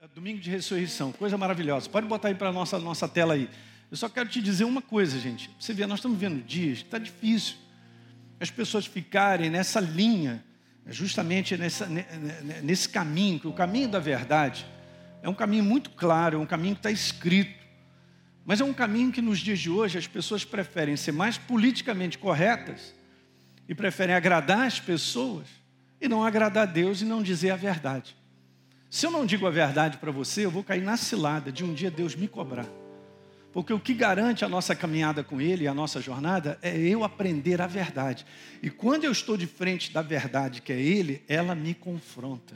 Domingo de ressurreição, coisa maravilhosa. Pode botar aí para a nossa tela aí. Eu só quero te dizer uma coisa, gente. Você vê, nós estamos vendo dias que está difícil as pessoas ficarem nessa linha, justamente nesse caminho, que o caminho da verdade é um caminho muito claro, é um caminho que está escrito. Mas é um caminho que nos dias de hoje as pessoas preferem ser mais politicamente corretas e preferem agradar as pessoas e não agradar a Deus e não dizer a verdade. Se eu não digo a verdade para você, eu vou cair na cilada de um dia Deus me cobrar. Porque o que garante a nossa caminhada com Ele, a nossa jornada, é eu aprender a verdade. E quando eu estou de frente da verdade, que é Ele, ela me confronta.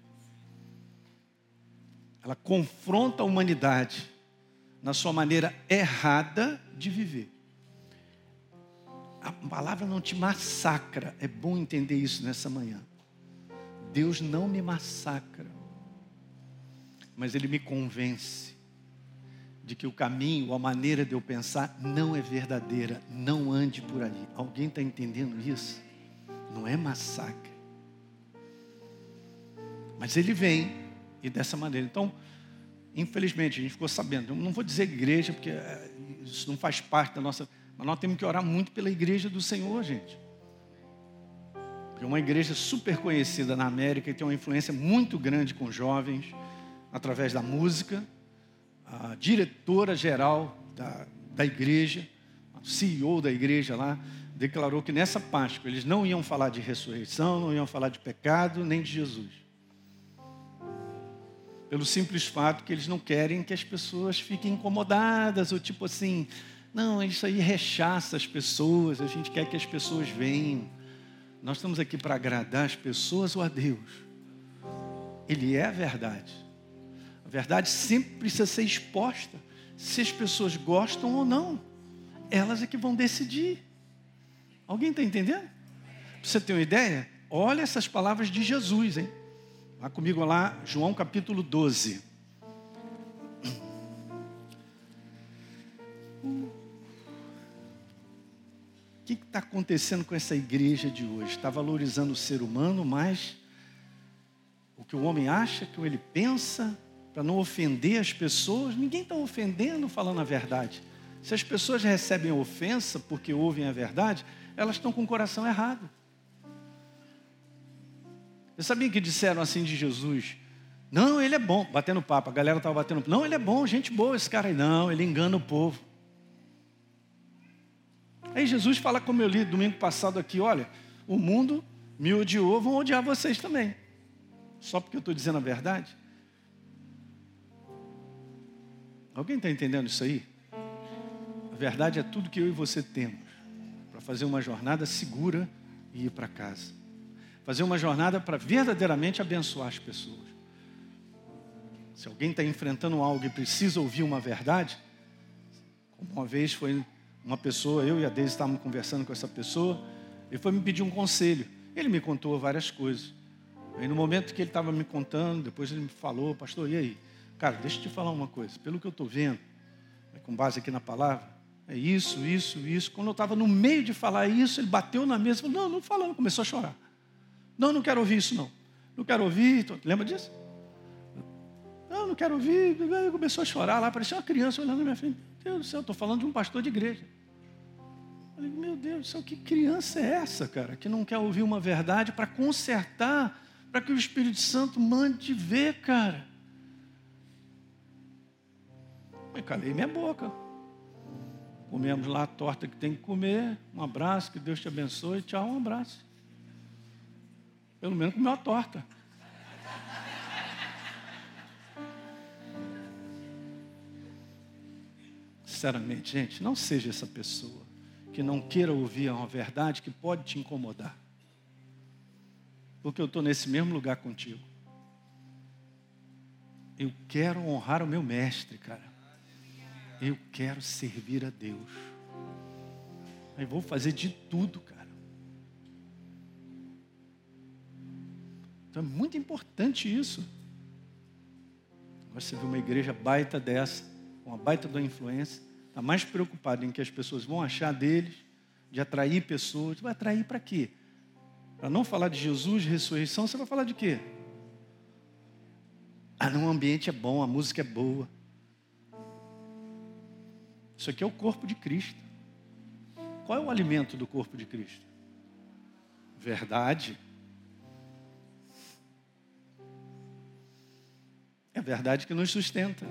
Ela confronta a humanidade na sua maneira errada de viver. A palavra não te massacra. É bom entender isso nessa manhã. Deus não me massacra. Mas Ele me convence de que o caminho, a maneira de eu pensar não é verdadeira. Não ande por aí. Alguém está entendendo isso? Não é massacre. Mas Ele vem e dessa maneira. Então, infelizmente, a gente ficou sabendo. Eu não vou dizer igreja, porque isso não faz parte da nossa... Mas nós temos que orar muito pela igreja do Senhor, gente. Porque é uma igreja super conhecida na América e tem uma influência muito grande com jovens, através da música. A diretora-geral da igreja, o CEO da igreja lá, declarou que nessa Páscoa eles não iam falar de ressurreição, não iam falar de pecado, nem de Jesus. Pelo simples fato que eles não querem que as pessoas fiquem incomodadas, ou tipo assim, não, isso aí rechaça as pessoas, a gente quer que as pessoas venham. Nós estamos aqui para agradar as pessoas ou a Deus. Ele é a verdade. A verdade sempre precisa ser exposta. Se as pessoas gostam ou não, elas é que vão decidir. Alguém está entendendo? Para você ter uma ideia, olha essas palavras de Jesus, hein? Vá comigo lá, João capítulo 12. O que está acontecendo com essa igreja de hoje? Está valorizando o ser humano mais o que o homem acha, o que ele pensa, para não ofender as pessoas. Ninguém está ofendendo falando a verdade. Se as pessoas recebem ofensa porque ouvem a verdade, elas estão com o coração errado. Eu sabia que disseram assim de Jesus? Não, ele é bom. Batendo papo, a galera estava batendo papo. Não, ele é bom, gente boa esse cara aí. Não, ele engana o povo. Aí Jesus fala, como eu li domingo passado aqui, olha, o mundo me odiou, vão odiar vocês também. Só porque eu estou dizendo a verdade? Alguém está entendendo isso aí? A verdade é tudo que eu e você temos para fazer uma jornada segura e ir para casa. Fazer uma jornada para verdadeiramente abençoar as pessoas. Se alguém está enfrentando algo e precisa ouvir uma verdade, como uma vez foi uma pessoa, eu e a Deise estávamos conversando com essa pessoa, ele foi me pedir um conselho. Ele me contou várias coisas. Aí no momento que ele estava me contando, depois ele me falou, pastor, e aí? Cara, deixa eu te falar uma coisa. Pelo que eu estou vendo, com base aqui na palavra, é isso. Quando eu estava no meio de falar isso, ele bateu na mesa e falou, não fala, não. Começou a chorar. Não quero ouvir isso, não. Não quero ouvir. Lembra disso? Não quero ouvir. Começou a chorar lá, parecia uma criança olhando na minha frente. Meu Deus do céu, estou falando de um pastor de igreja. Eu falei, meu Deus do céu, que criança é essa, cara? Que não quer ouvir uma verdade para consertar, para que o Espírito Santo mande ver, cara. Eu calei minha boca. Comemos lá a torta que tem que comer. Um abraço, que Deus te abençoe. Tchau, um abraço. Pelo menos comeu a torta. Sinceramente, gente, não seja essa pessoa que não queira ouvir uma verdade que pode te incomodar. Porque eu estou nesse mesmo lugar contigo. Eu quero honrar o meu mestre, cara. Eu quero servir a Deus. Eu vou fazer de tudo, cara. Então é muito importante isso. Agora você vê uma igreja baita dessa, uma baita da influência, está mais preocupada em que as pessoas vão achar deles, de atrair pessoas. Vai atrair para quê? Para não falar de Jesus, de ressurreição, você vai falar de quê? Ah, não, o ambiente é bom, a música é boa. Isso aqui é o corpo de Cristo. Qual é o alimento do corpo de Cristo? Verdade. É a verdade que nos sustenta.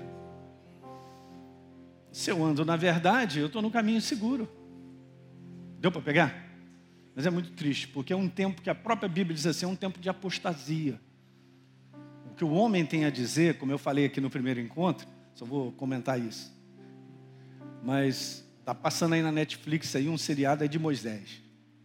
Se eu ando na verdade, eu estou no caminho seguro. Deu para pegar? Mas é muito triste, porque é um tempo que a própria Bíblia diz assim, é um tempo de apostasia. O que o homem tem a dizer, como eu falei aqui no primeiro encontro, só vou comentar isso. Mas está passando aí na Netflix aí um seriado aí de Moisés.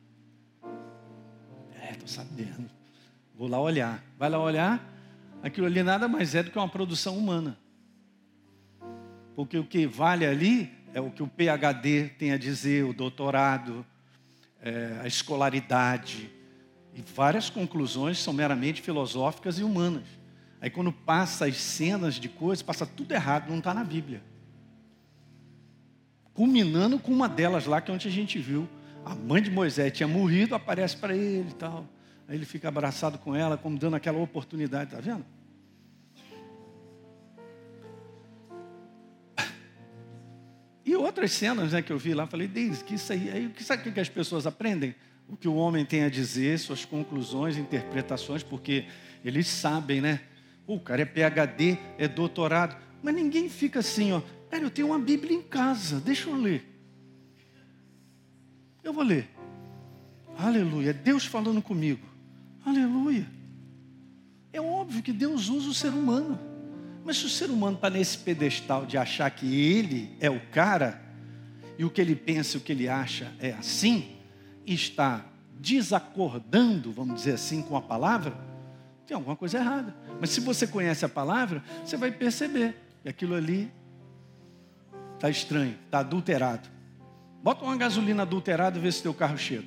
Estou sabendo. Vou lá olhar. Vai lá olhar, aquilo ali nada mais é do que uma produção humana. Porque o que vale ali é o que o PhD tem a dizer, o doutorado, a escolaridade. E várias conclusões são meramente filosóficas e humanas. Aí quando passa as cenas de coisas, passa tudo errado, não está na Bíblia. Culminando com uma delas lá, que é onde a gente viu. A mãe de Moisés tinha morrido, aparece para ele e tal. Aí ele fica abraçado com ela, como dando aquela oportunidade, está vendo? E outras cenas, né, que eu vi lá, falei, Deise, que isso aí, sabe o que as pessoas aprendem? O que o homem tem a dizer, suas conclusões, interpretações, porque eles sabem, né? O cara é PhD, é doutorado, mas ninguém fica assim, ó, cara, eu tenho uma Bíblia em casa, deixa eu ler. Eu vou ler. Aleluia, Deus falando comigo. Aleluia. É óbvio que Deus usa o ser humano. Mas se o ser humano está nesse pedestal de achar que ele é o cara, e o que ele pensa e o que ele acha é assim, e está desacordando, vamos dizer assim, com a palavra, tem alguma coisa errada. Mas se você conhece a palavra, você vai perceber que aquilo ali está estranho, está adulterado. Bota uma gasolina adulterada e vê se teu carro cheira.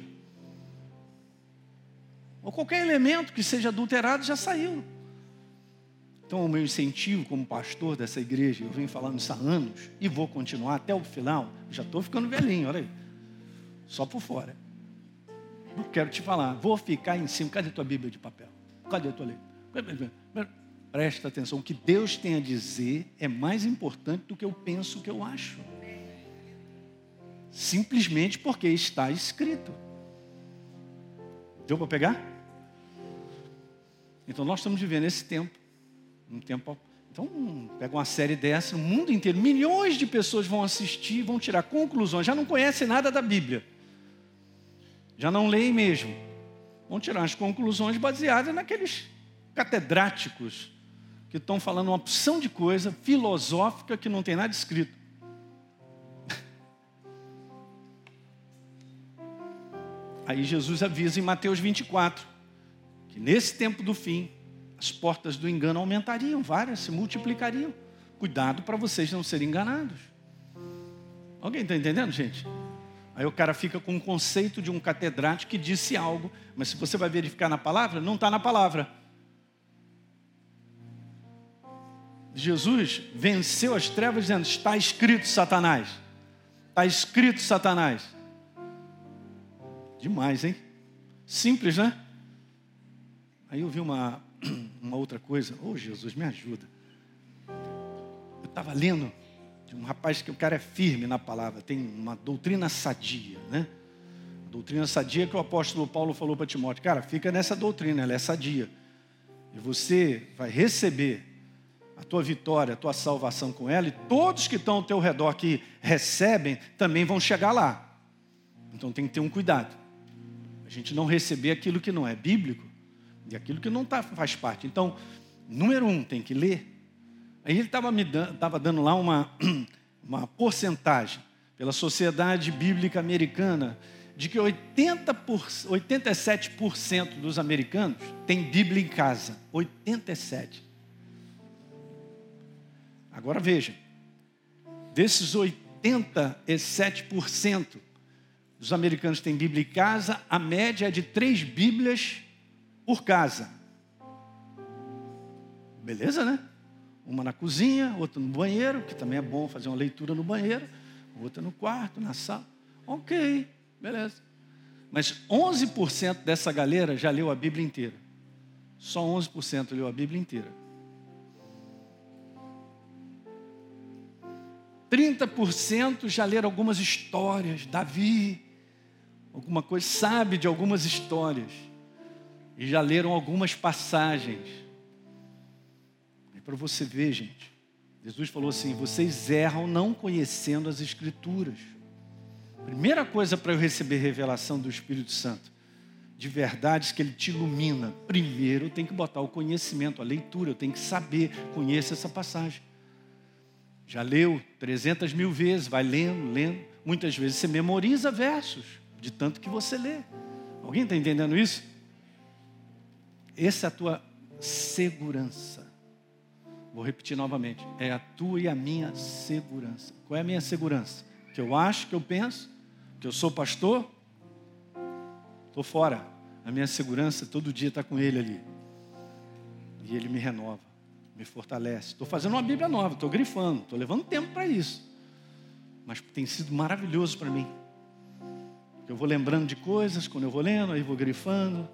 Ou qualquer elemento que seja adulterado já saiu. Então o meu incentivo como pastor dessa igreja, eu venho falando isso há anos, e vou continuar até o final, já estou ficando velhinho, olha aí. Só por fora. Não quero te falar, vou ficar em cima. Cadê tua Bíblia de papel? Cadê a tua lei? Presta atenção, o que Deus tem a dizer é mais importante do que eu penso, o que eu acho. Simplesmente porque está escrito. Deu para pegar? Então nós estamos vivendo esse tempo. Um tempo. Então, pega uma série dessa, o mundo inteiro, milhões de pessoas vão assistir, vão tirar conclusões, já não conhecem nada da Bíblia. Já não leem mesmo. Vão tirar as conclusões baseadas naqueles catedráticos que estão falando uma opção de coisa filosófica que não tem nada escrito. Aí Jesus avisa em Mateus 24, que nesse tempo do fim, as portas do engano aumentariam, várias, se multiplicariam. Cuidado para vocês não serem enganados. Alguém está entendendo, gente? Aí o cara fica com o conceito de um catedrático que disse algo, mas se você vai verificar na palavra, não está na palavra. Jesus venceu as trevas dizendo, está escrito, Satanás. Está escrito, Satanás. Demais, hein? Simples, né? Aí eu vi uma outra coisa. Oh, Jesus, me ajuda. Eu estava lendo de um rapaz que o cara é firme na palavra. Tem uma doutrina sadia, né? A doutrina sadia que o apóstolo Paulo falou para Timóteo. Cara, fica nessa doutrina, ela é sadia. E você vai receber a tua vitória, a tua salvação com ela. E todos que estão ao teu redor que recebem, também vão chegar lá. Então tem que ter um cuidado. A gente não receber aquilo que não é bíblico. E aquilo que não faz parte. Então, número 1, tem que ler. Aí ele estava dando lá uma porcentagem pela Sociedade Bíblica Americana de que 87% dos americanos têm Bíblia em casa. 87%. Agora veja, desses 87% dos americanos têm Bíblia em casa, a média é de 3 Bíblias por casa. Beleza, né? Uma na cozinha, outra no banheiro, que também é bom fazer uma leitura no banheiro, outra no quarto, na sala. Ok, beleza. Mas 11% dessa galera já leu a Bíblia inteira. Só 11% leu a Bíblia inteira. 30% já leram algumas histórias. Davi, alguma coisa, sabe de algumas histórias. E já leram algumas passagens. É para você ver, gente. Jesus falou assim: vocês erram não conhecendo as Escrituras. Primeira coisa para eu receber revelação do Espírito Santo, de verdades que Ele te ilumina. Primeiro eu tenho que botar o conhecimento, a leitura, eu tenho que saber, conheça essa passagem. Já leu 300 mil vezes, vai lendo. Muitas vezes você memoriza versos, de tanto que você lê. Alguém está entendendo isso? Essa é a tua segurança. Vou repetir novamente. É a tua e a minha segurança. Qual é a minha segurança? Que eu acho, que eu penso, que eu sou pastor? Estou fora. A minha segurança todo dia está com Ele ali. E Ele me renova, me fortalece. Estou fazendo uma Bíblia nova, estou grifando, estou levando tempo para isso. Mas tem sido maravilhoso para mim. Eu vou lembrando de coisas, quando eu vou lendo, aí vou grifando.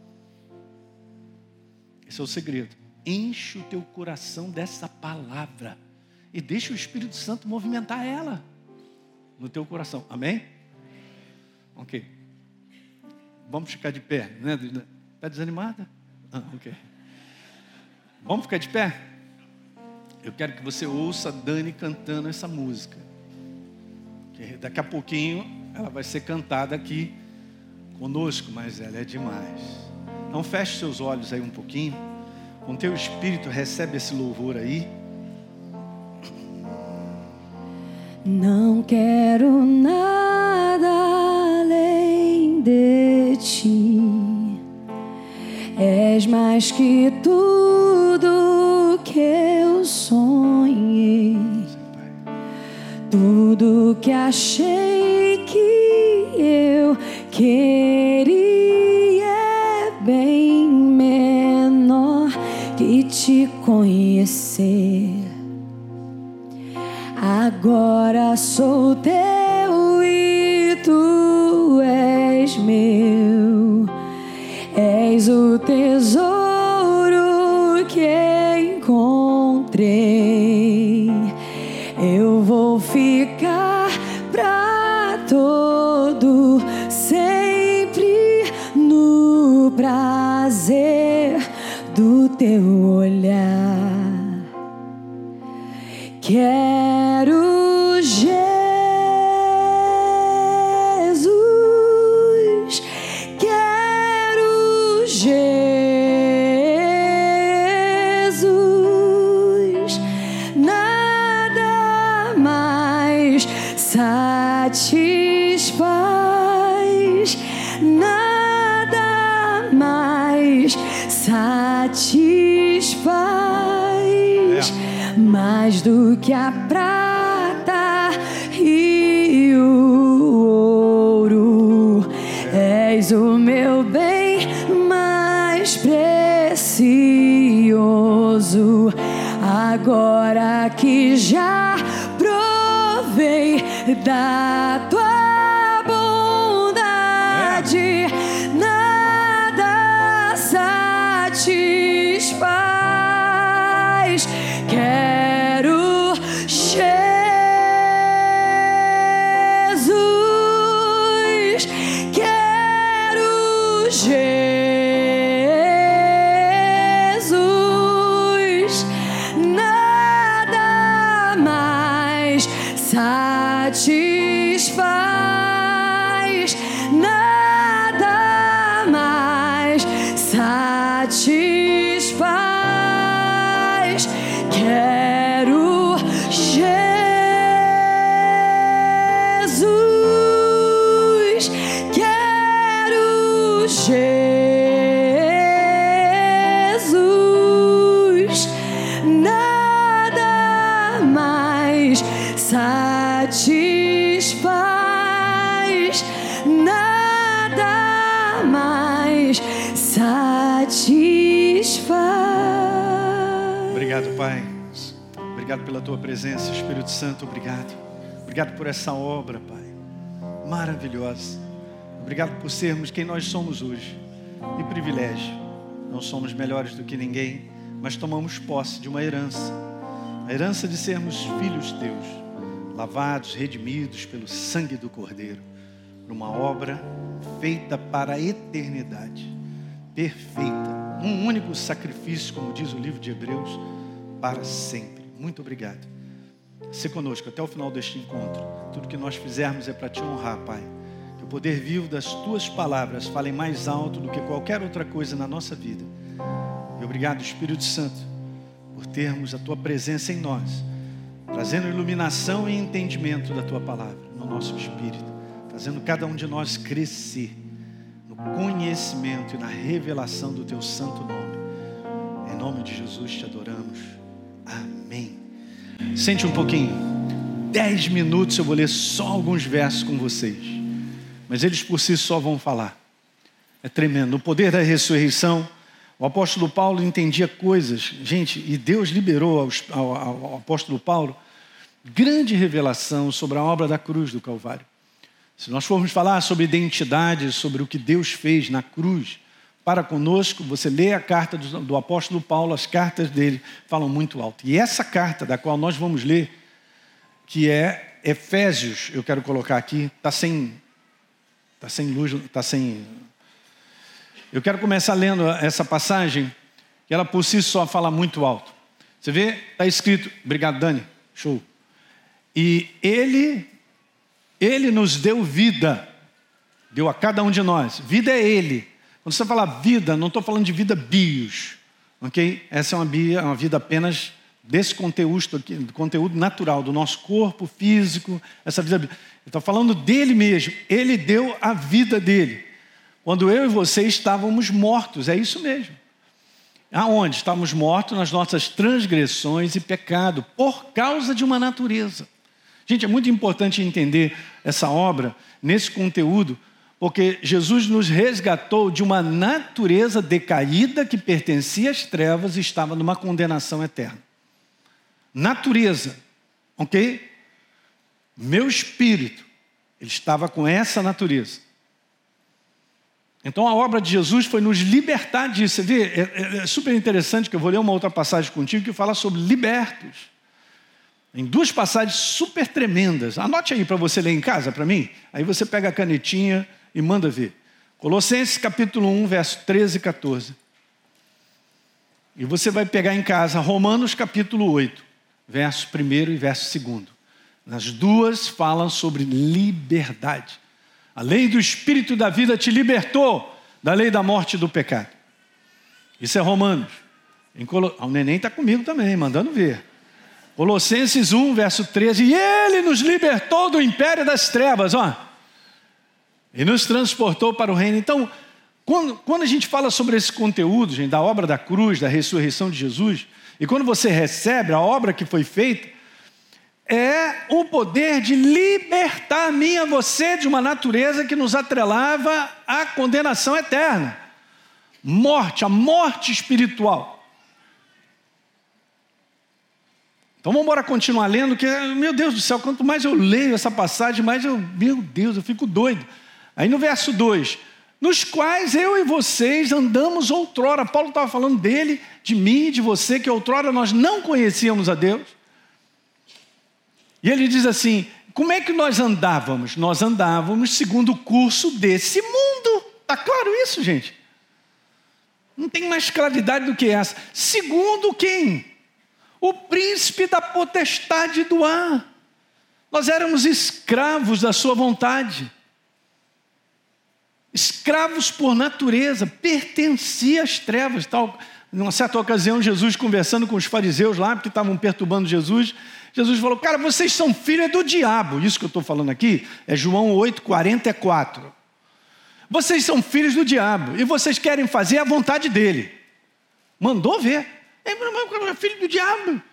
Esse é o segredo. Enche o teu coração dessa palavra e deixa o Espírito Santo movimentar ela no teu coração. Amém? Ok. Vamos ficar de pé, né? Está desanimada? Ok. Vamos ficar de pé? Eu quero que você ouça a Dani cantando essa música. Que daqui a pouquinho ela vai ser cantada aqui conosco, mas ela é demais. Então feche seus olhos aí um pouquinho. Com teu espírito recebe esse louvor aí. Não quero nada além de ti. És mais que tudo que eu sonhei. Tudo que achei que eu queria é bem menor que te conhecer. Agora sou teu e tu és meu. És o tesouro que encontrei. Eu vou ficar pra todo sempre no prazer do teu olhar. Quero Jesus, quero Jesus, nada mais satisfaz, nada mais satisfaz, mais do que a prata e o ouro. És o meu bem mais precioso. Agora que já provei da tua bondade, nada satisfaz. Quero Jesus, quero Jesus, nada mais satisfaz, nada mais satisfaz. Quero Jesus, quero Jesus, nada mais satisfaz, nada mais satisfaz. Obrigado, Pai. Obrigado pela tua presença, Espírito Santo. Obrigado. Obrigado por essa obra, Pai, maravilhosa. Obrigado por sermos quem nós somos hoje. Que privilégio. Não somos melhores do que ninguém, mas tomamos posse de uma herança. A herança de sermos filhos teus. lavados, redimidos pelo sangue do Cordeiro, por uma obra feita para a eternidade, perfeita, um único sacrifício, como diz o livro de Hebreus, para sempre. Muito obrigado. Se conosco até o final deste encontro. Tudo que nós fizermos é para te honrar, Pai. Que o poder vivo das tuas palavras fale mais alto do que qualquer outra coisa na nossa vida. E obrigado, Espírito Santo, por termos a tua presença em nós, trazendo iluminação e entendimento da tua palavra no nosso espírito, fazendo cada um de nós crescer no conhecimento e na revelação do teu santo nome. Em nome de Jesus te adoramos. Amém. Sente um pouquinho. 10 minutos eu vou ler só alguns versos com vocês, mas eles por si só vão falar. É tremendo. No poder da ressurreição, o apóstolo Paulo entendia coisas, gente, e Deus liberou ao apóstolo Paulo grande revelação sobre a obra da cruz do Calvário. Se nós formos falar sobre identidade, sobre o que Deus fez na cruz para conosco, você lê a carta do apóstolo Paulo, as cartas dele falam muito alto. E essa carta da qual nós vamos ler, que é Efésios, eu quero colocar aqui, está sem luz, está sem... Eu quero começar lendo essa passagem, que ela por si só fala muito alto. Você vê, está escrito, obrigado Dani, show. E Ele nos deu vida, deu a cada um de nós, vida é Ele. Quando você fala vida, não estou falando de vida bios, ok? Essa é uma vida apenas desse conteúdo aqui, do conteúdo natural, do nosso corpo físico, essa vida. Estou falando dele mesmo, ele deu a vida dele. Quando eu e você estávamos mortos, é isso mesmo. Aonde? Estávamos mortos nas nossas transgressões e pecado, por causa de uma natureza. Gente, é muito importante entender essa obra, nesse conteúdo, porque Jesus nos resgatou de uma natureza decaída que pertencia às trevas e estava numa condenação eterna. Natureza, ok? Meu espírito, ele estava com essa natureza. Então a obra de Jesus foi nos libertar disso. Você vê, é super interessante que eu vou ler uma outra passagem contigo que fala sobre libertos. Em 2 passagens super tremendas. Anote aí para você ler em casa, para mim. Aí você pega a canetinha e manda ver. Colossenses capítulo 1, verso 13 e 14. E você vai pegar em casa Romanos capítulo 8, verso 1 e verso 2. Nas duas falam sobre liberdade. A lei do Espírito da vida te libertou da lei da morte e do pecado. Isso é Romanos. O neném está comigo também, mandando ver. Colossenses 1, verso 13. E Ele nos libertou do império das trevas, e nos transportou para o reino. Então, quando a gente fala sobre esse conteúdo, gente, da obra da cruz, da ressurreição de Jesus, e quando você recebe a obra que foi feita, é o poder de libertar a mim e a você de uma natureza que nos atrelava à condenação eterna. Morte, a morte espiritual. Então vamos embora continuar lendo, que, meu Deus do céu, quanto mais eu leio essa passagem, mais meu Deus, eu fico doido. Aí no verso 2, nos quais eu e vocês andamos outrora. Paulo estava falando dele, de mim e de você, que outrora nós não conhecíamos a Deus. E ele diz assim, como é que nós andávamos? Nós andávamos segundo o curso desse mundo. Está claro isso, gente? Não tem mais claridade do que essa. Segundo quem? O príncipe da potestade do ar. Nós éramos escravos da sua vontade. Escravos por natureza, pertencia às trevas. Tal. Numa certa ocasião, Jesus conversando com os fariseus lá, porque estavam perturbando Jesus, Jesus falou, cara, vocês são filhos do diabo. Isso que eu estou falando aqui é João 8:44. Vocês são filhos do diabo e vocês querem fazer a vontade dele. Mandou ver. É filho do diabo.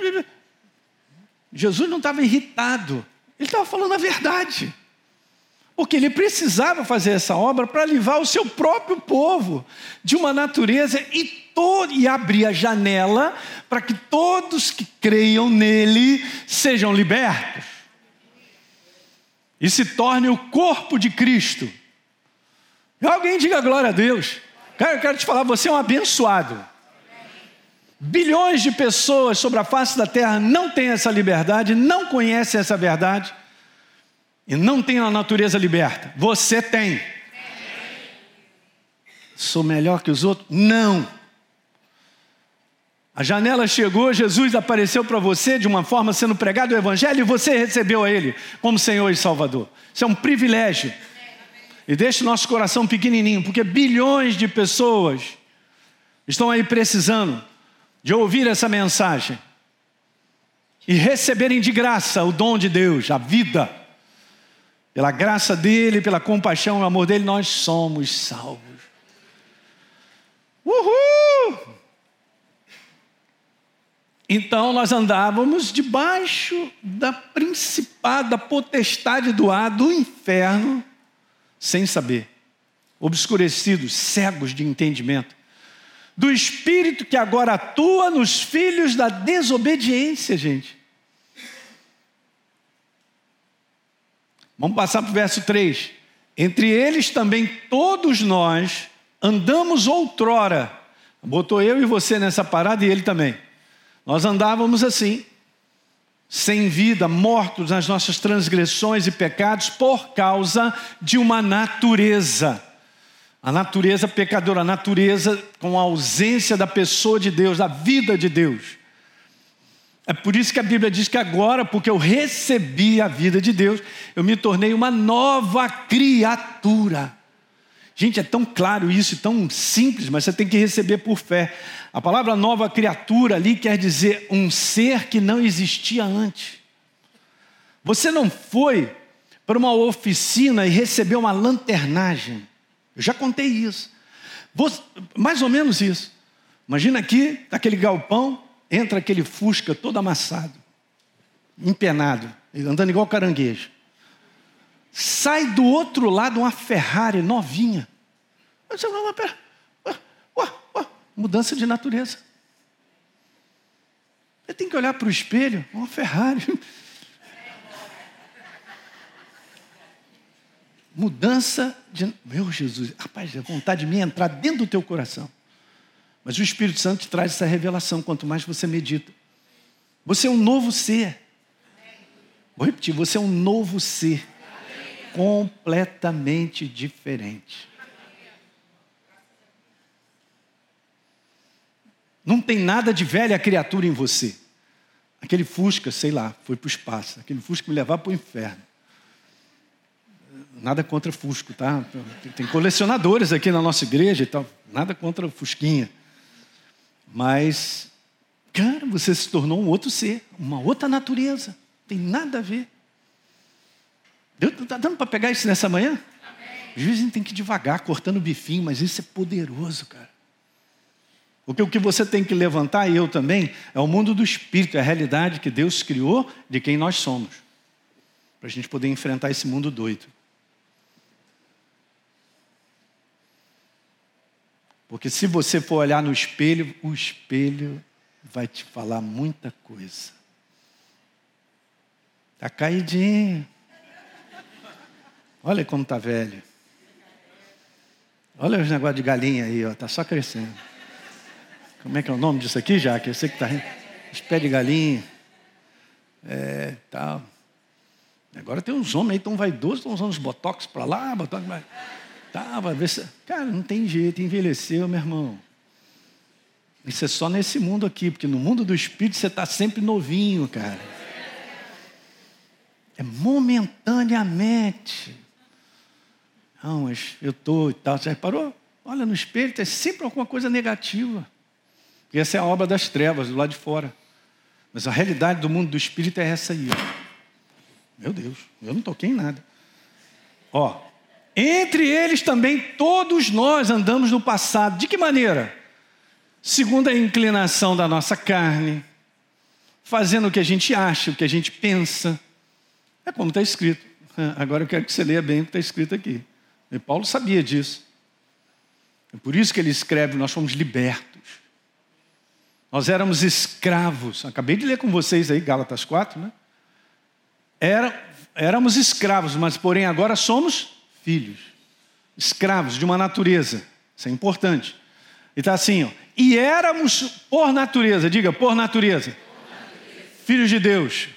Jesus não estava irritado, ele estava falando a verdade. Porque ele precisava fazer essa obra para livrar o seu próprio povo de uma natureza e abrir a janela para que todos que creiam nele sejam libertos. E se torne o corpo de Cristo. E alguém diga glória a Deus. Cara, eu quero te falar, você é um abençoado. Bilhões de pessoas sobre a face da terra não têm essa liberdade, não conhecem essa verdade e não têm a natureza liberta. Você tem. Sou melhor que os outros? Não. A janela chegou, Jesus apareceu para você de uma forma sendo pregado o Evangelho e você recebeu a Ele como Senhor e Salvador. Isso é um privilégio. E deixa o nosso coração pequenininho, porque bilhões de pessoas estão aí precisando de ouvir essa mensagem e receberem de graça o dom de Deus, a vida. Pela graça dEle, pela compaixão e o amor dEle, nós somos salvos. Uhul! Então nós andávamos debaixo da potestade do ar, do inferno, sem saber, obscurecidos, cegos de entendimento, do espírito que agora atua nos filhos da desobediência, gente. Vamos passar para o verso 3. Entre eles também todos nós andamos outrora. Botou eu e você nessa parada e ele também. Nós andávamos assim, sem vida, mortos nas nossas transgressões e pecados por causa de uma natureza. A natureza pecadora, a natureza com a ausência da pessoa de Deus, da vida de Deus. É por isso que a Bíblia diz que agora, porque eu recebi a vida de Deus, eu me tornei uma nova criatura. Gente, é tão claro isso, tão simples, mas você tem que receber por fé. A palavra nova criatura ali quer dizer um ser que não existia antes. Você não foi para uma oficina e recebeu uma lanternagem. Eu já contei isso. Mais ou menos isso. Imagina aqui, naquele galpão, entra aquele Fusca todo amassado, empenado, andando igual caranguejo. Sai do outro lado uma Ferrari novinha. Você fala, pera, mudança de natureza. Você tem que olhar para o espelho, uma Ferrari. Mudança de... Meu Jesus, rapaz, a vontade de mim é entrar dentro do teu coração. Mas o Espírito Santo te traz essa revelação, quanto mais você medita. Você é um novo ser. Vou repetir, você é um novo ser. Completamente diferente. Não tem nada de velha criatura em você. Aquele Fusca, sei lá, foi para o espaço. Aquele Fusca me levava para o inferno. Nada contra Fusco, tá? Tem colecionadores aqui na nossa igreja e tal. Nada contra o Fusquinha. Mas, cara, você se tornou um outro ser, uma outra natureza. Não tem nada a ver. Deus está dando para pegar isso nessa manhã? Às vezes a gente tem que ir devagar, cortando o bifinho, mas isso é poderoso, cara. Porque o que você tem que levantar, e eu também, é o mundo do espírito, é a realidade que Deus criou de quem nós somos. Para a gente poder enfrentar esse mundo doido. Porque se você for olhar no espelho, o espelho vai te falar muita coisa. Está caidinho. Olha como está velho. Olha os negócios de galinha aí, está só crescendo. Como é que é o nome disso aqui, Jaque? Eu sei que está rindo. Os pés de galinha. Tal. Agora tem uns homens aí tão vaidosos, estão usando os botox para lá, botox para... Tá, vai ver se... Cara, não tem jeito, envelheceu, meu irmão. Isso é só nesse mundo aqui, porque no mundo do espírito você está sempre novinho, cara. É momentaneamente. Não, mas eu estou e tal. Você reparou? Olha no espelho, tem sempre alguma coisa negativa. E essa é a obra das trevas, do lado de fora. Mas a realidade do mundo do espírito é essa aí. Ó. Meu Deus, eu não toquei em nada. Ó. Entre eles também todos nós andamos no passado. De que maneira? Segundo a inclinação da nossa carne, fazendo o que a gente acha, o que a gente pensa. É como está escrito. Agora eu quero que você leia bem o que está escrito aqui. E Paulo sabia disso. É por isso que ele escreve, nós fomos libertos. Nós éramos escravos. Acabei de ler com vocês aí, Gálatas 4, né? Éramos escravos, mas porém agora somos filhos, escravos de uma natureza. Isso é importante. E está assim, ó, E éramos por natureza, diga, por natureza, filhos de Deus.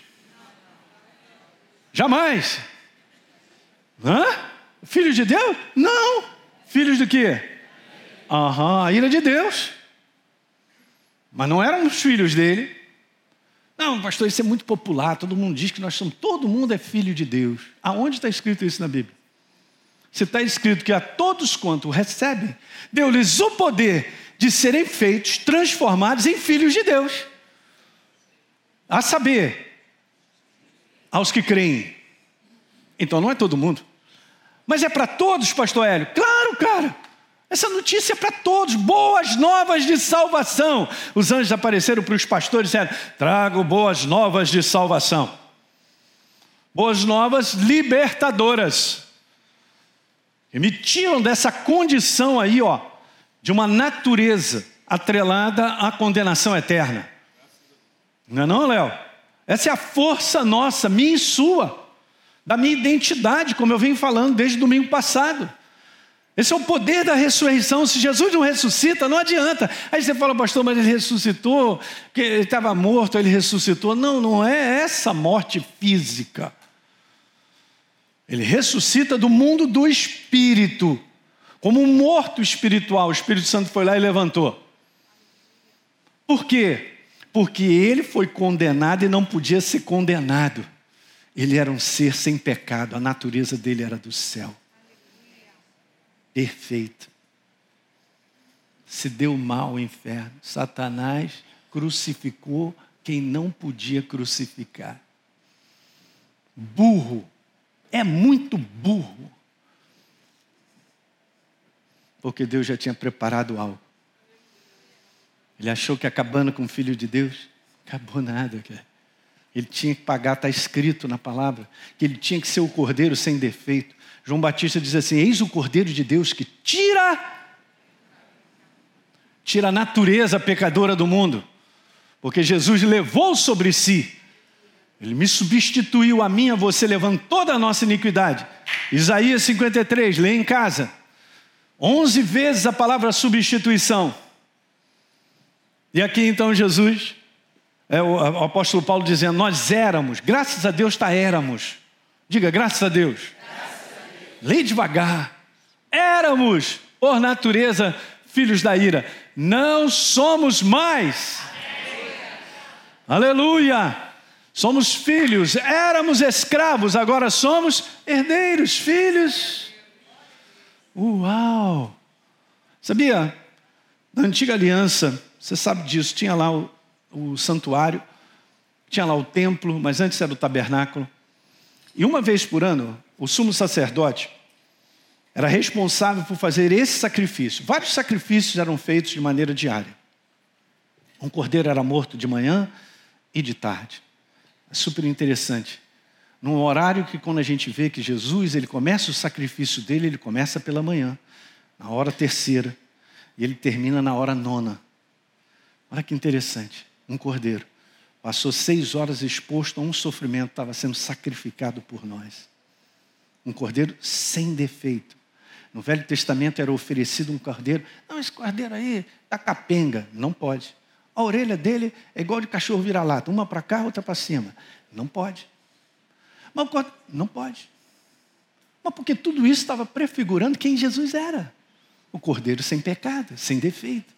Jamais. Hã? Filhos de Deus? Não. Filhos do quê? A ira de Deus. Mas não éramos filhos dele. Não, pastor, isso é muito popular. Todo mundo diz que todo mundo é filho de Deus. Aonde está escrito isso na Bíblia? Se está escrito que a todos quanto recebem, deu-lhes o poder de serem feitos, transformados em filhos de Deus. A saber, aos que creem. Então não é todo mundo. Mas é para todos, pastor Hélio? Claro, cara. Essa notícia é para todos. Boas novas de salvação. Os anjos apareceram para os pastores e disseram: trago boas novas de salvação. Boas novas libertadoras. E me tiram dessa condição aí, de uma natureza atrelada à condenação eterna. Não é não, Léo? Essa é a força nossa, minha e sua, da minha identidade, como eu venho falando desde o domingo passado. Esse é o poder da ressurreição. Se Jesus não ressuscita, não adianta. Aí você fala: pastor, mas ele ressuscitou, que ele estava morto, ele ressuscitou. Não, não é essa morte física. Ele ressuscita do mundo do espírito, como um morto espiritual. O Espírito Santo foi lá e levantou. Por quê? Porque ele foi condenado e não podia ser condenado. Ele era um ser sem pecado, a natureza dele era do céu. Perfeito. Se deu mal ao inferno. Satanás crucificou quem não podia crucificar. Burro. É muito burro. Porque Deus já tinha preparado algo. Ele achou que acabando com o Filho de Deus, acabou nada, cara. Ele tinha que pagar, está escrito na palavra, que ele tinha que ser o cordeiro sem defeito. João Batista diz assim: eis o cordeiro de Deus que tira a natureza pecadora do mundo. Porque Jesus levou sobre si. Ele me substituiu, a mim, a você, levando toda a nossa iniquidade. Isaías 53, lê em casa. 11 vezes a palavra substituição. E aqui então Jesus, o apóstolo Paulo dizendo: nós éramos, graças a Deus éramos. Diga, graças a Deus. Lê devagar. Éramos, por natureza, filhos da ira. Não somos mais. Aleluia. Somos filhos. Éramos escravos, agora somos herdeiros, filhos. Uau. Sabia? Na antiga aliança, você sabe disso, tinha lá o santuário, tinha lá o templo, mas antes era o tabernáculo. E uma vez por ano, o sumo sacerdote era responsável por fazer esse sacrifício. Vários sacrifícios eram feitos de maneira diária. Um cordeiro era morto de manhã e de tarde. É super interessante. Num horário que, quando a gente vê que Jesus, ele começa o sacrifício dele, ele começa pela manhã, na hora terceira, e ele termina na hora nona. Olha que interessante. Um cordeiro passou 6 horas exposto a um sofrimento, estava sendo sacrificado por nós. Um cordeiro sem defeito. No Velho Testamento era oferecido um cordeiro. Não, esse cordeiro aí está capenga. Não pode. A orelha dele é igual de cachorro vira-lata. Uma para cá, outra para cima. Não pode. Mas não pode. Mas porque tudo isso estava prefigurando quem Jesus era. O cordeiro sem pecado, sem defeito.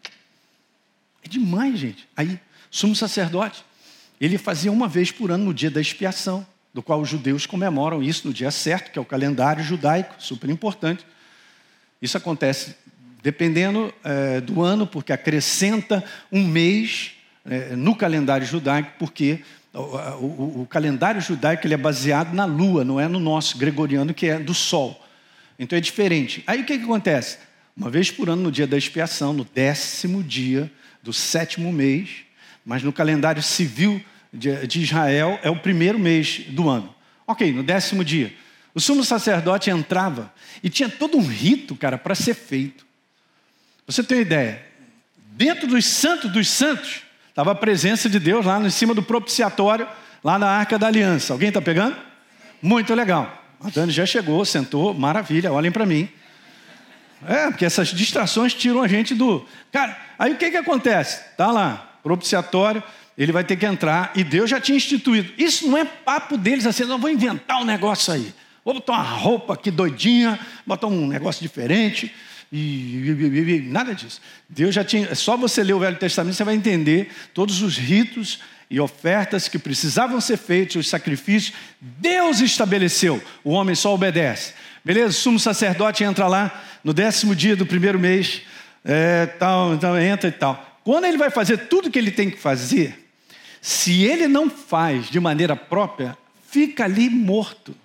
É demais, gente. Aí, sumo sacerdote, ele fazia uma vez por ano no dia da expiação, do qual os judeus comemoram isso no dia certo, que é o calendário judaico, super importante. Isso acontece dependendo do ano, porque acrescenta um mês no calendário judaico, porque o calendário judaico ele é baseado na lua, não é no nosso gregoriano, que é do sol. Então é diferente. Aí o que acontece? Uma vez por ano, no dia da expiação, no 10º dia do 7º mês, mas no calendário civil de Israel é o 1º mês do ano. Ok, no 10º dia. O sumo sacerdote entrava e tinha todo um rito, cara, para ser feito. Você tem uma ideia? Dentro dos santos, estava a presença de Deus lá em cima do propiciatório, lá na Arca da Aliança. Alguém está pegando? Muito legal. A Dani já chegou, sentou, maravilha, olhem para mim. Porque essas distrações tiram a gente do... Cara, aí o que acontece? Tá lá, propiciatório, ele vai ter que entrar, e Deus já tinha instituído. Isso não é papo deles assim, não vou inventar um negócio aí. Vou botar uma roupa aqui doidinha, botar um negócio diferente, e nada disso. Deus já tinha... É só você ler o Velho Testamento, você vai entender todos os ritos e ofertas que precisavam ser feitos, os sacrifícios. Deus estabeleceu, o homem só obedece. Beleza? O sumo sacerdote entra lá no 10º dia do primeiro mês, então entra e tal. Quando ele vai fazer tudo que ele tem que fazer, se ele não faz de maneira própria, fica ali morto.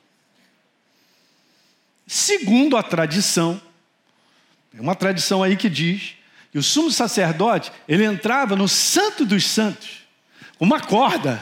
Segundo a tradição, tem uma tradição aí que diz que o sumo sacerdote, ele entrava no Santo dos Santos, uma corda.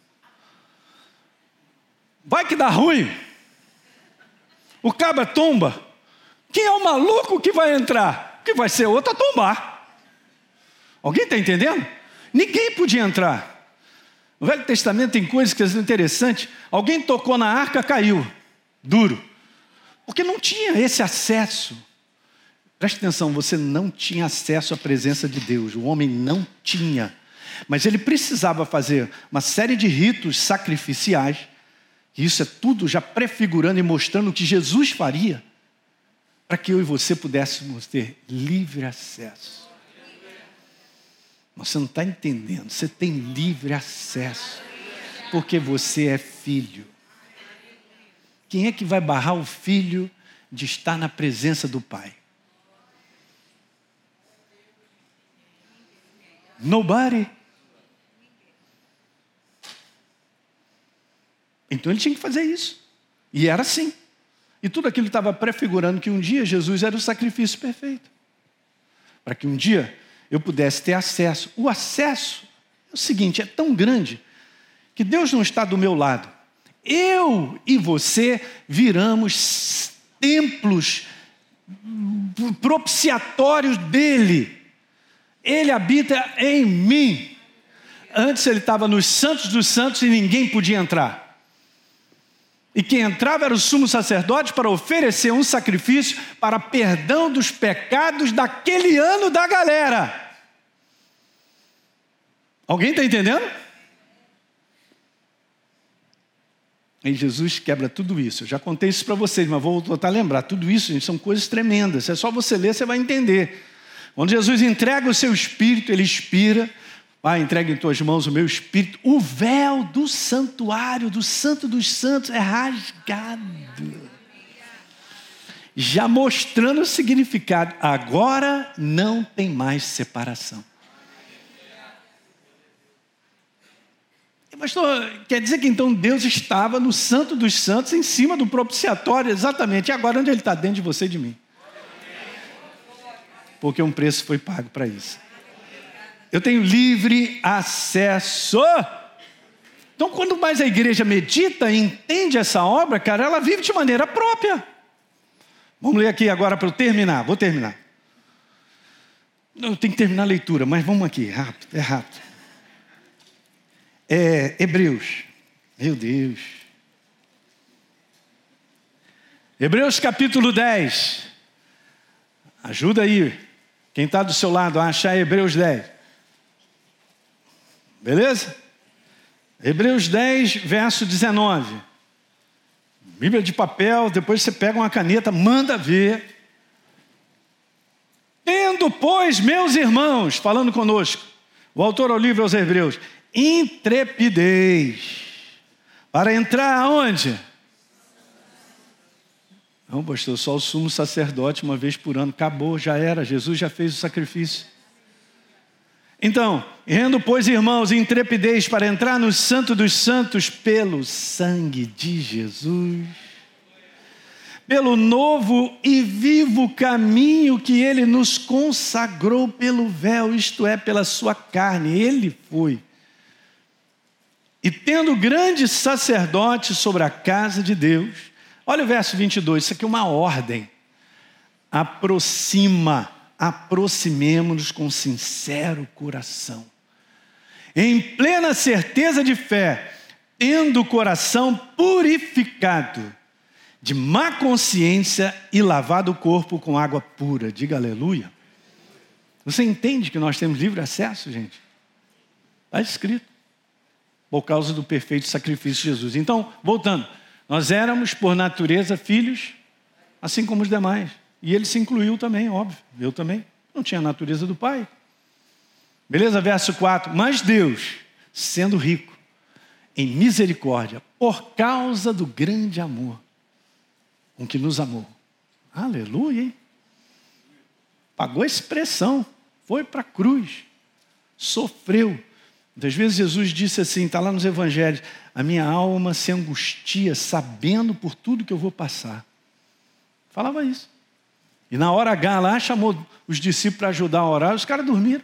Vai que dá ruim. O cabra tomba. Quem é o maluco que vai entrar? Que vai ser outro a tombar. Alguém está entendendo? Ninguém podia entrar. No Velho Testamento tem coisas que são interessantes. Alguém tocou na arca, caiu. Duro. Porque não tinha esse acesso. Preste atenção, você não tinha acesso à presença de Deus. O homem não tinha. Mas ele precisava fazer uma série de ritos sacrificiais. E isso é tudo já prefigurando e mostrando o que Jesus faria, para que eu e você pudéssemos ter livre acesso. Você não está entendendo, você tem livre acesso, porque você é filho. Quem é que vai barrar o filho de estar na presença do Pai? Nobody. Então ele tinha que fazer isso. E era assim. E tudo aquilo estava prefigurando que um dia Jesus era o sacrifício perfeito. Para que um dia eu pudesse ter acesso. O acesso é o seguinte, é tão grande que Deus não está do meu lado. Eu e você viramos templos propiciatórios dele. Ele habita em mim. Antes ele estava nos santos dos santos e ninguém podia entrar. E quem entrava era o sumo sacerdote para oferecer um sacrifício para perdão dos pecados daquele ano da galera. Alguém está entendendo? E Jesus quebra tudo isso. Eu já contei isso para vocês, mas vou voltar a lembrar. Tudo isso, gente, são coisas tremendas. É só você ler, você vai entender. Quando Jesus entrega o seu espírito, ele expira. Pai, entrega em tuas mãos o meu espírito. O véu do santuário, do Santo dos Santos, é rasgado. Já mostrando o significado. Agora não tem mais separação. Pastor, quer dizer que então Deus estava no Santo dos Santos, em cima do propiciatório, exatamente. E agora onde ele está? Dentro de você e de mim. Porque um preço foi pago para isso. Eu tenho livre acesso. Então, quando mais a igreja medita e entende essa obra, cara, ela vive de maneira própria. Vamos ler aqui agora para eu terminar. Vou terminar. Eu tenho que terminar a leitura, mas vamos aqui, rápido, é rápido. Hebreus. Meu Deus. Hebreus capítulo 10. Ajuda aí. Quem está do seu lado a achar Hebreus 10. Beleza? Hebreus 10, verso 19. Bíblia de papel, depois você pega uma caneta, manda ver. Tendo, pois, meus irmãos, falando conosco, o autor ao livro aos Hebreus, intrepidez, para entrar aonde? Não, pastor, só o sumo sacerdote uma vez por ano, acabou, já era, Jesus já fez o sacrifício. Então, rendo, pois, irmãos, intrepidez para entrar no Santo dos Santos pelo sangue de Jesus, pelo novo e vivo caminho que ele nos consagrou pelo véu, isto é, pela sua carne, ele foi. E tendo grande sacerdote sobre a casa de Deus, olha o verso 22, isso aqui é uma ordem. Aproximemo-nos com sincero coração, em plena certeza de fé, tendo o coração purificado de má consciência e lavado o corpo com água pura. Diga aleluia. Você entende que nós temos livre acesso, gente? Está escrito. Por causa do perfeito sacrifício de Jesus. Então, voltando. Nós éramos, por natureza, filhos, assim como os demais. E ele se incluiu também, óbvio. Eu também. Não tinha a natureza do Pai. Beleza? Verso 4. Mas Deus, sendo rico em misericórdia, por causa do grande amor com que nos amou. Aleluia, hein? Pagou a expressão. Foi para a cruz. Sofreu. Muitas vezes Jesus disse assim, está lá nos evangelhos, a minha alma se angustia sabendo por tudo que eu vou passar. Falava isso. E na hora H lá, chamou os discípulos para ajudar a orar, os caras dormiram.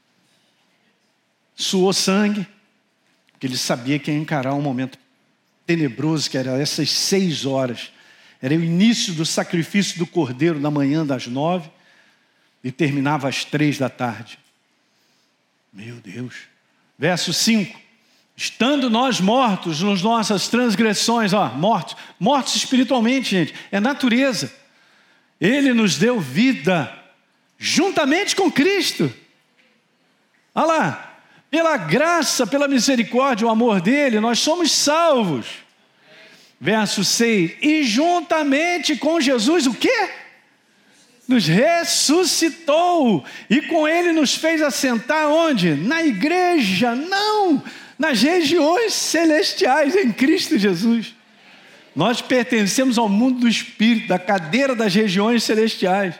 Suou sangue, porque ele sabia que ia encarar um momento tenebroso, que era essas 6 horas. Era o início do sacrifício do Cordeiro na manhã das 9 e terminava às 3 da tarde. Meu Deus. Verso 5. Estando nós mortos nas nossas transgressões, mortos espiritualmente, gente, é natureza. Ele nos deu vida, juntamente com Cristo. Olha lá, pela graça, pela misericórdia, o amor dele, nós somos salvos. Verso 6, e juntamente com Jesus, o quê? Nos ressuscitou, e com ele nos fez assentar onde? Na igreja, não, nas regiões celestiais em Cristo Jesus. Nós pertencemos ao mundo do Espírito, da cadeira das regiões celestiais.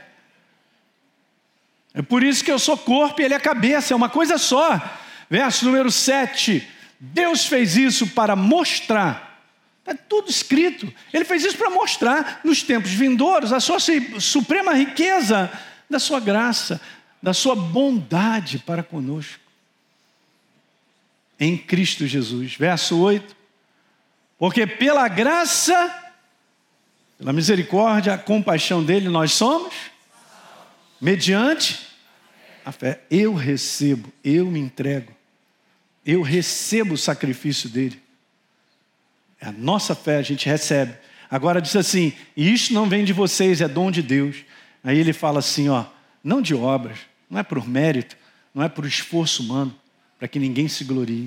É por isso que eu sou corpo e ele é cabeça, é uma coisa só. Verso número 7. Deus fez isso para mostrar, está tudo escrito. Ele fez isso para mostrar nos tempos vindouros a sua suprema riqueza da sua graça, da sua bondade para conosco. Em Cristo Jesus. Verso 8. Porque pela graça, pela misericórdia, a compaixão dele, nós somos, mediante a fé. Eu recebo, eu me entrego, eu recebo o sacrifício dele. É a nossa fé, a gente recebe. Agora diz assim, e isto não vem de vocês, é dom de Deus. Aí ele fala assim, não de obras, não é por mérito, não é por esforço humano, para que ninguém se glorie.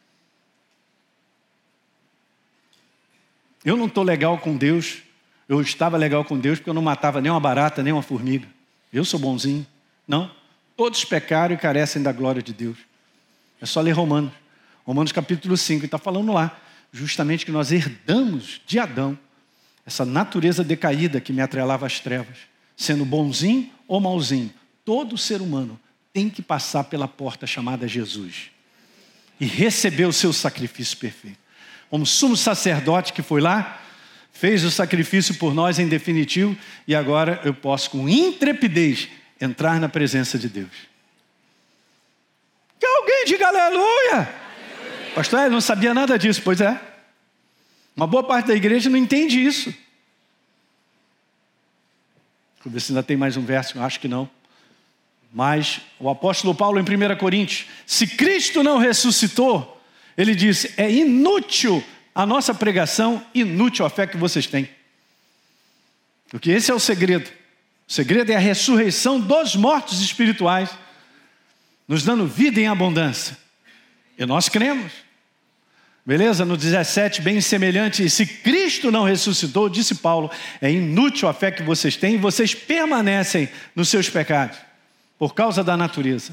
Eu não estou legal com Deus, eu estava legal com Deus porque eu não matava nem uma barata, nem uma formiga. Eu sou bonzinho. Não, todos pecaram e carecem da glória de Deus. É só ler Romanos. Romanos capítulo 5, e está falando lá, justamente que nós herdamos de Adão essa natureza decaída que me atrelava às trevas. Sendo bonzinho ou mauzinho, todo ser humano tem que passar pela porta chamada Jesus e receber o seu sacrifício perfeito. Como sumo sacerdote que foi lá, fez o sacrifício por nós em definitivo, e agora eu posso com intrepidez entrar na presença de Deus. Que alguém diga aleluia! Pastor, eu não sabia nada disso. Pois é. Uma boa parte da igreja não entende isso. Deixa eu ver se ainda tem mais um verso, eu acho que não. Mas o apóstolo Paulo em 1 Coríntios, se Cristo não ressuscitou, ele disse, é inútil a nossa pregação, inútil a fé que vocês têm. Porque esse é o segredo. O segredo é a ressurreição dos mortos espirituais, nos dando vida em abundância. E nós cremos. Beleza? No 17, bem semelhante, e se Cristo não ressuscitou, disse Paulo, é inútil a fé que vocês têm e vocês permanecem nos seus pecados, por causa da natureza.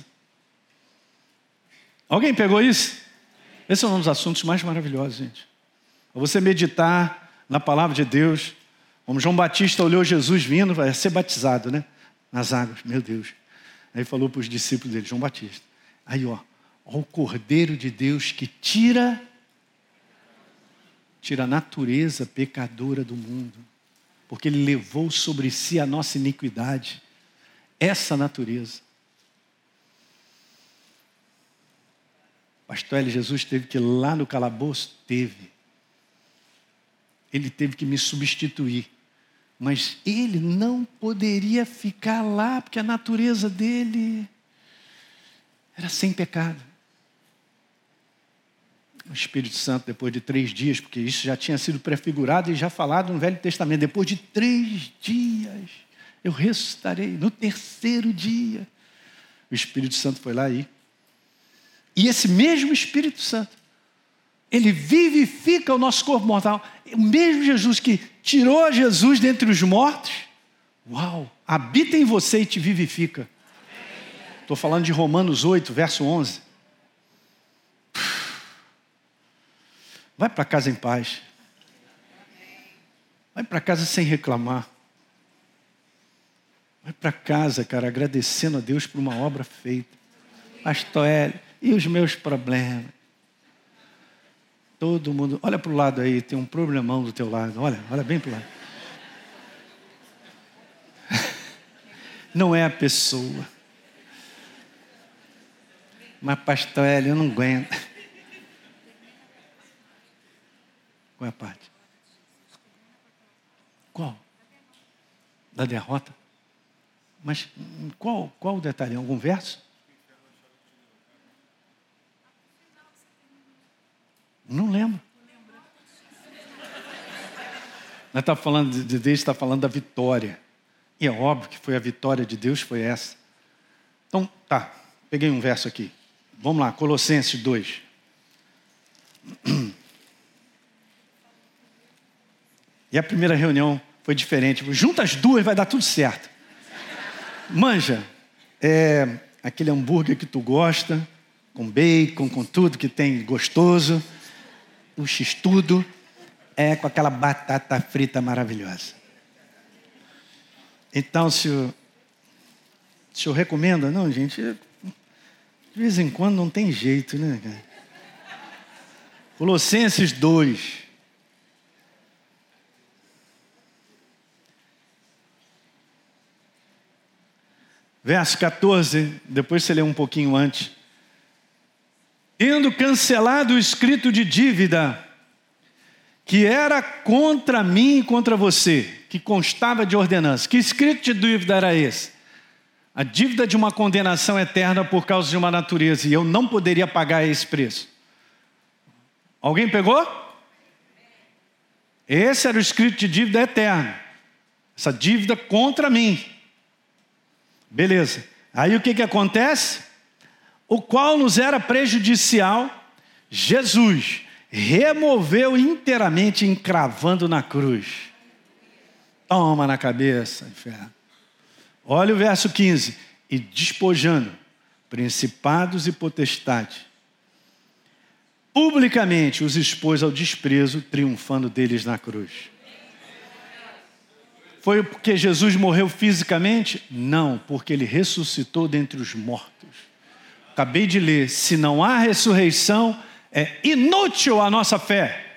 Alguém pegou isso? Esse é um dos assuntos mais maravilhosos, gente. Você meditar na palavra de Deus, como João Batista olhou Jesus vindo, vai ser batizado, né? Nas águas, meu Deus. Aí falou para os discípulos dele, João Batista. Aí, ó o Cordeiro de Deus que tira a natureza pecadora do mundo, porque ele levou sobre si a nossa iniquidade, essa natureza. Pastor L. Jesus teve que ir lá no calabouço? Teve. Ele teve que me substituir. Mas ele não poderia ficar lá, porque a natureza dele era sem pecado. O Espírito Santo, depois de 3 dias, porque isso já tinha sido prefigurado e já falado no Velho Testamento, depois de 3 dias eu ressuscitarei, no 3º dia. O Espírito Santo foi lá e esse mesmo Espírito Santo, ele vivifica o nosso corpo mortal. O mesmo Jesus que tirou Jesus dentre os mortos, habita em você e te vivifica. Estou falando de Romanos 8, verso 11. Vai para casa em paz. Vai para casa sem reclamar. Vai para casa, cara, agradecendo a Deus por uma obra feita. Pastor Hélio, e os meus problemas? Todo mundo, olha para o lado aí, tem um problemão do teu lado. Olha bem para o lado. Não é a pessoa. Mas pastor Hélio, eu não aguento. Qual é a parte? Qual? Da derrota? Mas qual o detalhe? Algum verso? Não lembro. Nós estamos falando de Deus, está falando da vitória. E é óbvio que foi a vitória de Deus, foi essa. Então, tá, peguei um verso aqui. Vamos lá, Colossenses 2. E a primeira reunião foi diferente. Junta as duas, vai dar tudo certo. Manja, aquele hambúrguer que tu gosta, com bacon, com tudo que tem gostoso, o x-tudo, com aquela batata frita maravilhosa. Então, se o senhor recomenda? Não, gente, de vez em quando não tem jeito, né, cara? Colossenses 2. Verso 14, depois você lê um pouquinho antes. Tendo cancelado o escrito de dívida, que era contra mim e contra você, que constava de ordenança. Que escrito de dívida era esse? A dívida de uma condenação eterna por causa de uma natureza, e eu não poderia pagar esse preço. Alguém pegou? Esse era o escrito de dívida eterna. Essa dívida contra mim. Beleza. Aí o que acontece? O qual nos era prejudicial, Jesus removeu inteiramente, encravando na cruz. Toma na cabeça, inferno. Olha o verso 15. E despojando principados e potestades, publicamente os expôs ao desprezo, triunfando deles na cruz. Foi porque Jesus morreu fisicamente? Não, porque ele ressuscitou dentre os mortos. Acabei de ler, se não há ressurreição, é inútil a nossa fé.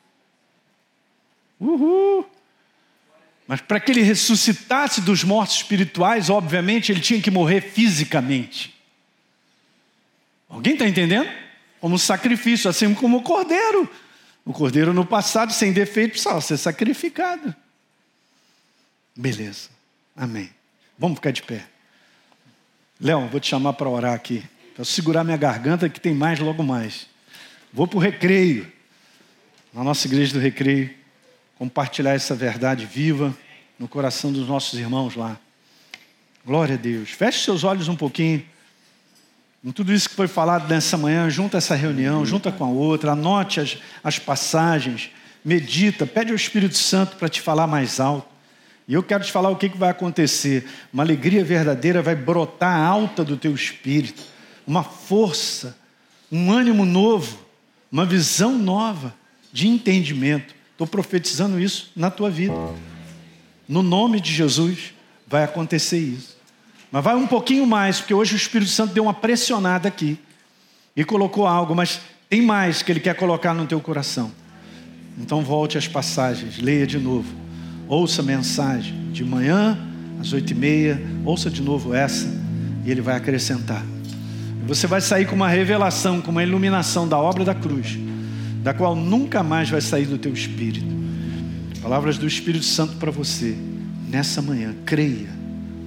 Mas para que ele ressuscitasse dos mortos espirituais, obviamente ele tinha que morrer fisicamente. Alguém está entendendo? Como sacrifício, assim como o cordeiro. O cordeiro no passado, sem defeito, precisava ser sacrificado. Beleza, amém. Vamos ficar de pé. Léo, vou te chamar para orar aqui. Para segurar minha garganta, que tem mais logo mais. Vou para o recreio. Na nossa igreja do recreio. Compartilhar essa verdade viva no coração dos nossos irmãos lá. Glória a Deus. Feche seus olhos um pouquinho. Em tudo isso que foi falado nessa manhã, junta essa reunião, junta com a outra, anote as passagens, medita, pede ao Espírito Santo para te falar mais alto. E eu quero te falar o que vai acontecer. Uma alegria verdadeira vai brotar alta do teu espírito. Uma força, um ânimo novo, uma visão nova de entendimento. Estou profetizando isso na tua vida. No nome de Jesus vai acontecer isso. Mas vai um pouquinho mais, porque hoje o Espírito Santo deu uma pressionada aqui. E colocou algo, mas tem mais que Ele quer colocar no teu coração. Então volte às passagens, leia de novo. Ouça a mensagem de manhã, às 8h30. Ouça de novo essa. E Ele vai acrescentar. Você vai sair com uma revelação, com uma iluminação da obra da cruz, da qual nunca mais vai sair do teu espírito. Palavras do Espírito Santo para você nessa manhã.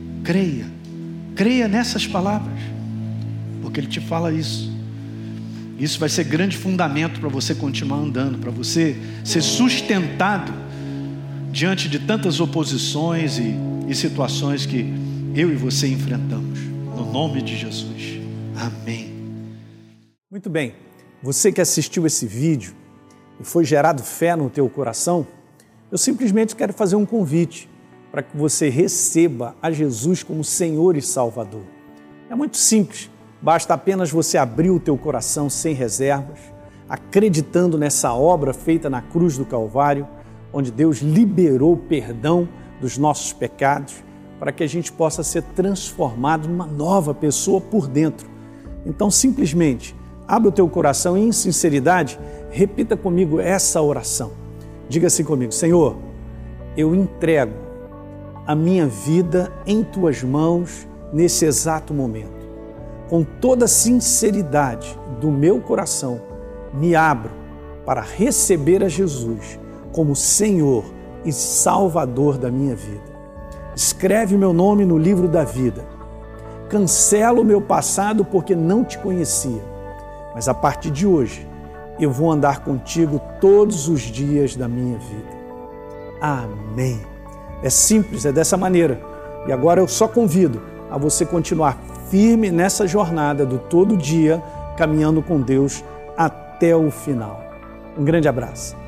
Creia nessas palavras, porque Ele te fala isso. Isso vai ser grande fundamento para você continuar andando, para você ser sustentado diante de tantas oposições e situações que eu e você enfrentamos. No nome de Jesus. Amém. Muito bem. Você que assistiu esse vídeo e foi gerado fé no teu coração, eu simplesmente quero fazer um convite para que você receba a Jesus como Senhor e Salvador. É muito simples. Basta apenas você abrir o teu coração sem reservas, acreditando nessa obra feita na cruz do Calvário, onde Deus liberou o perdão dos nossos pecados, para que a gente possa ser transformado numa nova pessoa por dentro. Então, simplesmente, abre o teu coração e, em sinceridade, repita comigo essa oração. Diga assim comigo: Senhor, eu entrego a minha vida em Tuas mãos nesse exato momento. Com toda a sinceridade do meu coração, me abro para receber a Jesus como Senhor e Salvador da minha vida. Escreve meu nome no livro da vida. Cancela o meu passado porque não Te conhecia. Mas a partir de hoje, eu vou andar contigo todos os dias da minha vida. Amém. É simples, é dessa maneira. E agora eu só convido a você continuar firme nessa jornada do todo dia, caminhando com Deus até o final. Um grande abraço.